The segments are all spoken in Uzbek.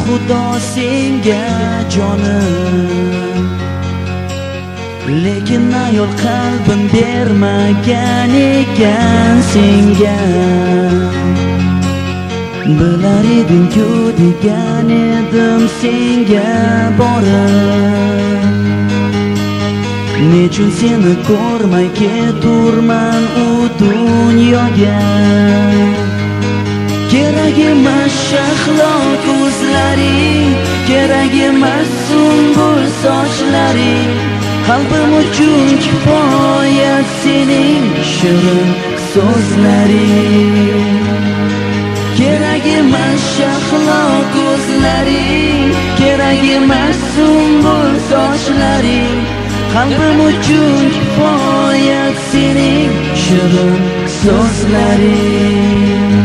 Xudo senga jonim, lekin ayol qalbin bermagan ekan senga. Bilar eding-ku degan edim senga borib, nechun seni ko'rmay keturman u dunyoga. Kerak emas shahlo ko'zlaring, kerak emas sumbul sochlaring, qalbim uchun kifoya sening shirin so'zlaring. Kerak emas shahlo ko'zlaring, kerak emas sumbul sochlaring, qalbim uchun kifoya sening shirin so'zlaring.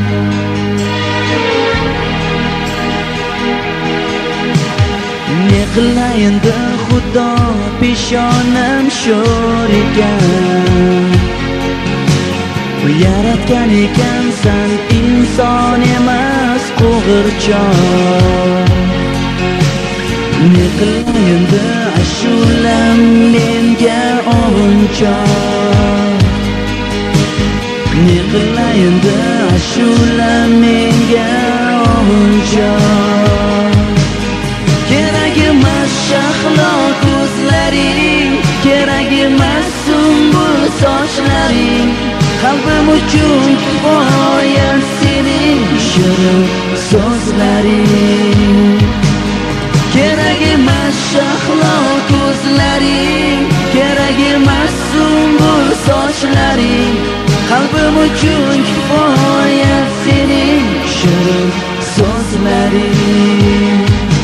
Ne qilay endi Xudo, peshonam sho'r ekan. Yaratgan ekansan inson emas qo'g'irchoq. Ne qilay endi ashulam menga ovunchoq. Ne qilay endi ashulam menga ovunchoq. Kerak emas shahlo ko'zlaring, kerak emas sumbul sochlaring, qalbim uchun kifoya sening shirin so'zlaring. Kerak emas shahlo ko'zlaring, kerak emas sumbul sochlaring, qalbim uchun kifoya sening shirin so'zlaring.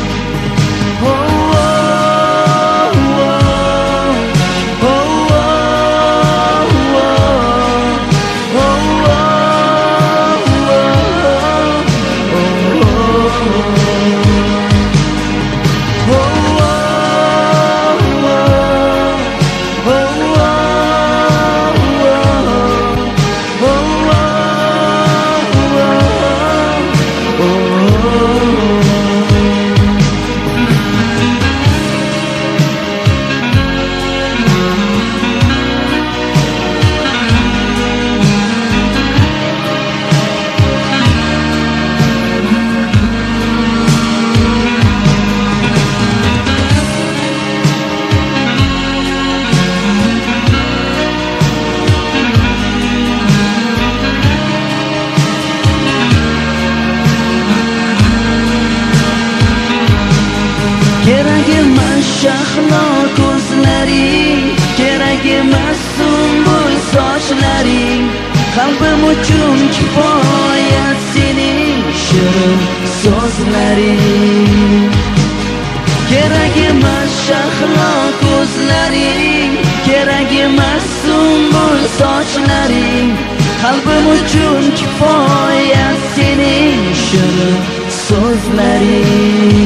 Kerak emas shahlo ko'zlaring, kerak emas sumbul sochlaring, qalbim uchun kifoya sening shirin so'zlaring. Kerak emas shahlo ko'zlaring, kerak emas sumbul sochlaring, qalbim uchun kifoya sening shirin so'zlaring.